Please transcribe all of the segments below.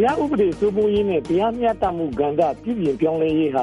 တရားဥပဒေစိုးမိုးရေးနဲ့တရားမျှတမှုကဏ္ဍပြုပြင်ပြောင်းလဲရေးဟာ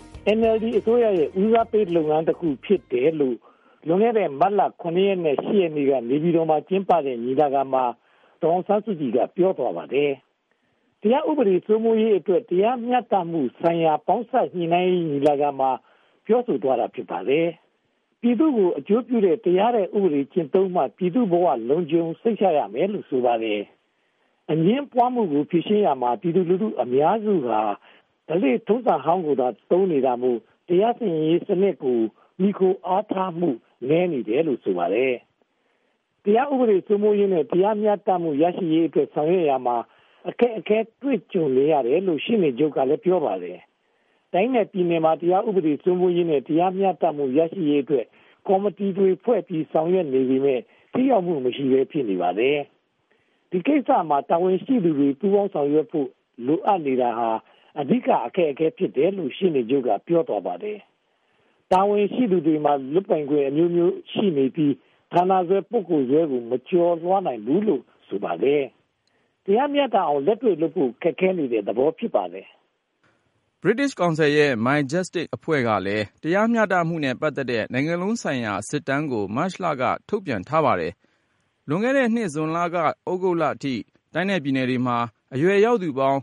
NLD အစိုးရရဲ့ဦးစားပေးလုပ်ငန်းတစ်ခုဖြစ်တယ်လို့လွန်ခဲ့တဲ့မတ်လ9ရက်နဲ့10ရက်နေ့ကနေပြည်တော်မှာကျင်းပတဲ့ညီလာခံမှာဒေါ်အောင်ဆန်းစုကြည်ကပြောသွားပါတယ်။တရားဥပဒေစိုးမိုးရေးအတွက်တရားမျှတမှုဆိုင်ရာပေါင်းစပ်ညှိနှိုင်းရေးညီလာခံမှာပြောဆိုသွားတာဖြစ်ပါတယ်။ပြည်သူ့ကိုအကျိုးပြုတဲ့တရားတဲ့ဥပဒေကျင့်သုံးမှပြည်သူ့ဘဝလုံခြုံစိတ်ချရမယ်လို့ဆိုပါတယ်။အငြင်းပွားမှုကိုဖြေရှင်းရမှာပြည်သူလူထုအများစုဟာဓလေ့ထုံးစံဟောင်းကိုသာသုံးနေတာမို့တရားစီရင်ရေးစနစ်ကိုမိခိုအားထားမှုနည်းနေတယ်လို့ဆိုပါတယ်။တရားဥပဒေစိုးမိုးရေးနဲ့တရားမျှတမှုရရှိရေးအတွက်ဆောင်ရွက်ရမှာအခက်အခဲတွေ့ကြုံနေရတယ်လို့ရှင်းနေချုပ်ကလည်းပြောပါတယ်။တိုင်းနဲ့ပြည်နယ်မှာတရားဥပဒေစိုးမိုးရေးနဲ့တရားမျှတမှုရရှိရေးအတွက်ကော်မတီတွေဖွဲ့ပြီးဆောင်ရွက်နေပြီးမြဲထိရောက်မှုမရှိဘဲဖြစ်နေပါတယ်။ဒီကိစ္စမှာတာဝန်ရှိသူတွေပူးပေါင်းဆောင်ရွက်ဖို့လိုအပ်နေတာဟာအဓိကအခက်အခဲဖြစ်တယ်လို့ရှင်းနေချုပ်ကပြောသွားပါတယ်။တာဝန်ရှိသူတွေမှာလွတ်ပိုင်ခွင့်အမျိုးမျိုးရှိနေပြီးဌာနဆွဲပုဂ္ဂိုလ်ဆွဲကိုမကျော်လွှားနိုင်ဘူးလို့ဆိုပါတယ်။တရားမျှတအောင်လက်တွေ့လုပ်ဖို့ခက်ခဲနေတဲ့သဘောဖြစ်ပါတယ်။ British Council ရဲ့ My Justice အဖွဲ့ကလည်းတရားမျှတမှုနဲ့ပတ်သက်တဲ့နိုင်ငံလုံးဆိုင်ရာစစ်တမ်းကိုမတ်လကထုတ်ပြန်ထားပါတယ်။လွန်ခဲ့တဲ့နှစ်ဇွန်လကဩဂုတ်လအထိတိုင်းနယ်ပြည်နယ်တွေမှာအရွယ်ရောက်သူပေါင်း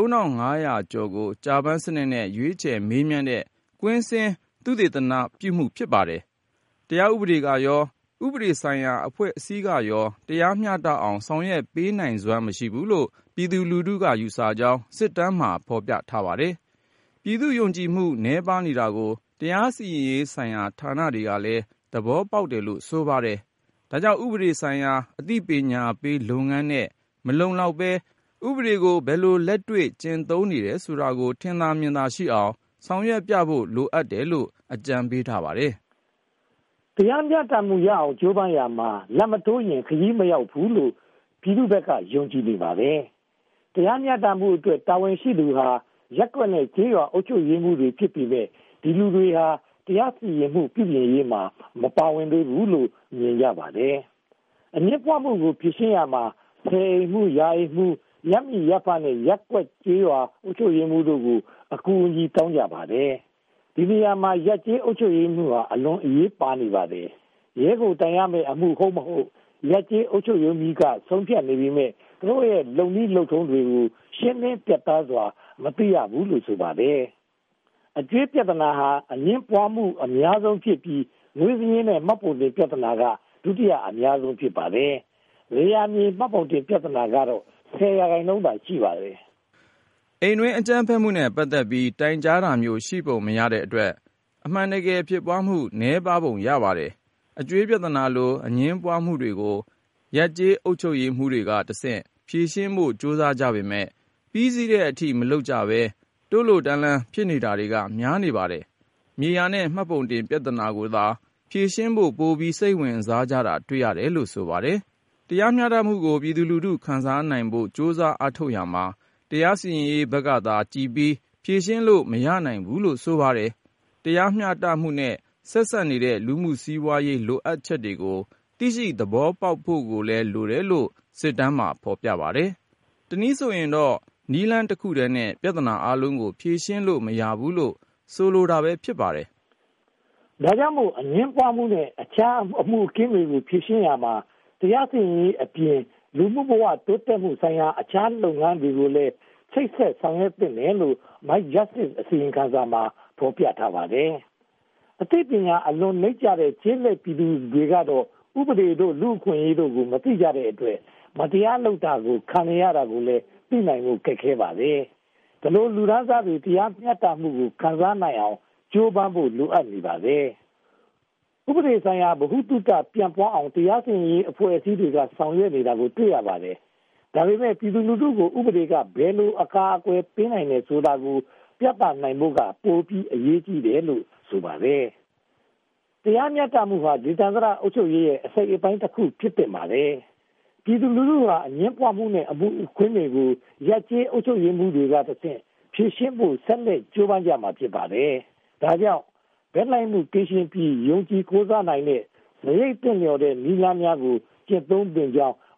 3500ကျော်ကိုကြာပန်းစနစ်နဲ့ရွေးချယ်မေးမြန်းတဲ့ကွင်းဆင်းသုတေသနပြုမှုဖြစ်ပါတယ်။တရားဥပဒေကရောဥပဒေဆိုင်ရာအဖွဲ့အစည်းကရောတရားမျှတအောင်ဆောင်ရွက်ပေးနိုင်စွမ်းမရှိဘူးလို့ပြည်သူလူထုကယူဆကြောင်းစစ်တမ်းမှာဖော်ပြထားပါတယ်။ပြည်သူယုံကြည်မှုနည်းပါးနေတာကိုတရားစီရင်ရေးဆိုင်ရာဌာနတွေကလည်းသဘောပေါက်တယ်လို့ဆိုပါတယ်။ဒါကြောင့်ဥပဒေဆိုင်ရာအသိပညာပေးလုပ်ငန်းနဲ့မလုံလောက်ပဲဥပဒေကိုဘယ်လိုလက်တွေ့ကျင့်သုံးနေတယ်ဆိုတာကိုထင်သာမြင်သာရှိအောင်ဆောင်ရွက်ပြဖို့လိုအပ်တယ်လို့အကြံပေးထားပါတယ်။တရားမျှတမှုရအောင်ကြိုးပမ်းရမှာလက်မတိုးရင်ခရီးမရောက်ဘူးလို့ပြည်သူ့ဘက်ကယုံကြည်နေပါတယ်။တရားမျှတမှုအတွက်တာဝန်ရှိသူဟာရက်ကွက်နဲ့ကြေးရွာအုပ်ချုပ်ရေးမှုတွေဖြစ်ပြီးပဲဒီလူတွေဟာတရားစီရင်မှုပြုပြင်ရေးမှာမပါဝင်သေးဘူးလို့မြင်ကြပါတယ်။အမြင့်ပွားမှုကိုဖြေရှင်းရမှာဆယ်အိမ်မှုယာအိမ်မှုရပ်မိရပ်ဖနဲ့ရက်ကွက်ကြေးရွာအုပ်ချုပ်ရေးမှုတို့ကိုအကူအညီတောင်းကြပါတယ်။ဒီနေရာမှာရက်ကျေးအုပ်ချုပ်ရေးမှုဟာအလွန်အရေးပါနေပါတယ်။ရဲကိုတိုင်ရမယ့်အမှုဟုတ်မဟုတ်ရက်ကျေးအုပ်ချုပ်ရေးမှုကဆုံးဖြတ်နေပြီးမြဲသူတို့ရဲ့လုံနည်းလုံထုံးတွေကိုရှင်းလင်းပြတ်သားစွာမသိရဘူးလို့ဆိုပါတယ်။အကျွေးပြဿနာဟာအငင်းပွားမှုအများဆုံးဖြစ်ပြီးငွေစည်းရင်းနဲ့မှတ်ပုံတင်ပြဿနာကဒုတိယအများဆုံးဖြစ်ပါတယ်။ရေယာမြေမှတ်ပုံတင်ပြဿနာကတော့10%သာရှိပါတယ်။အိမ်တွင်းအကြမ်းဖက်မှုနဲ့ပတ်သက်ပြီးတိုင်ကြားတာမျိုးရှိပုံမရတဲ့အတွက်အမှန်တကယ်ဖြစ်ပွားမှုနည်းပါးပုံရပါတယ်။အကျွေးပြဿနာလိုအငင်းပွားမှုတွေကိုရပ်ကျေးအုပ်ချုပ်ရေးမှုတွေကတဆင့်ဖြေရှင်းဖို့ကြိုးစားကြပေမဲ့ပြီးစီးတဲ့အထိမလုပ်ကြပဲတိုးလိုတန်းလန်းဖြစ်နေတာတွေကများနေပါတယ်။မြေယာနဲ့မှတ်ပုံတင်ပြဿနာကိုသာဖြေရှင်းဖို့ပိုပြီးစိတ်ဝင်စားကြတာတွေ့ရတယ်လို့ဆိုပါတယ်။တရားမျှတမှုကိုပြည်သူလူထုခံစားနိုင်ဖို့ကြိုးစားအားထုတ်ရမှာတရားစီရင်ရေးဘက်ကသာကြည်ပြီးဖြေရှင်းလို့မရနိုင်ဘူးလို့ဆိုပါတယ်။တရားမျှတမှုနဲ့ဆက်စပ်နေတဲ့လူမှုစီးပွားရေးလိုအပ်ချက်တွေကိုသိရှိသဘောပေါက်ဖို့ကိုလည်းလိုတယ်လို့စစ်တမ်းမှာဖော်ပြပါတယ်။တနည်းဆိုရင်တော့နည်းလမ်းတစ်ခုတည်းနဲ့ပြဿနာအလုံးကိုဖြေရှင်းလို့မရဘူးလို့ဆိုလိုတာပဲဖြစ်ပါတယ်။ဒါကြောင့်မို့အငင်းပွားမှုနဲ့အခြားအမှုအခင်းတွေကိုဖြေရှင်းရမှာတရားစီရင်ရေးအပြင်လူမှုဘဝတိုးတက်မှုဆိုင်ရာအခြားလုပ်ငန်းတွေကိုလည်းချိတ်ဆက်ဆောင်ရွက်သင့်တယ်လို့ My Justice အစီရင်ခံစာမှာဖော်ပြထားပါတယ်။အသိပညာအလွန်နှိမ့်ကျတဲ့ကျေးလက်ပြည်သူတွေကတော့ဥပဒေတို့လူ့အခွင့်အရေးတို့ကိုမသိကြတဲ့အတွက်မတရားလုပ်တာကိုခံရတာကိုလည်းသိနိုင်မှုခက်ခဲပါတယ်။ဒါလိုလူသားစားတွေတရားမျှတမှုကိုခံစားနိုင်အောင်ကြိုးပမ်းဖို့လိုအပ်နေပါတယ်။ဥပဒေဆိုင်ရာဗဟုသုတပြန်ပွားအောင်တရားစီရင်ရေးအဖွဲ့အစည်းတွေကဆောင်ရွက်နေတာကိုတွေ့ရပါတယ်။ဒါပေမဲ့ပြည်သူလူထုကိုဥပဒေကဘယ်လိုအကာအကွယ်ပေးနိုင်လဲဆိုတာကိုပြသနိုင်ဖို့ကပိုပြီးအရေးကြီးတယ်လို့ဆိုပါတယ်။တရားမျှတမှုဟာဒေသန္တရအုပ်ချုပ်ရေးရဲ့အစိတ်အပိုင်းတစ်ခုဖြစ်တင်ပါတယ်။ပြည်သူလူထုဟာအငင်းပွားမှုနဲ့အမှုခွင့်တွေကိုရပ်ကျေးအုပ်ချုပ်ရေးမှုတွေကတဆင့်ဖြေရှင်းဖို့ဆက်လက်ကြိုးပမ်းကြမှာဖြစ်ပါတယ်။ဒါကြောင့်ဘက်လိုက်မှုကင်းရှင်းပြီးယုံကြည်ကိုးစားနိုင်တဲ့စရိတ်တင်လျော်တဲ့နည်းလမ်းများကိုကျင့်သုံးသင့်ကြောင်း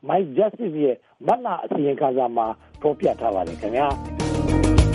My Justice ရဲ့မတ်လအစီရင်ခံစာမှာဖော်ပြထားပါတယ်ခင်ဗျာ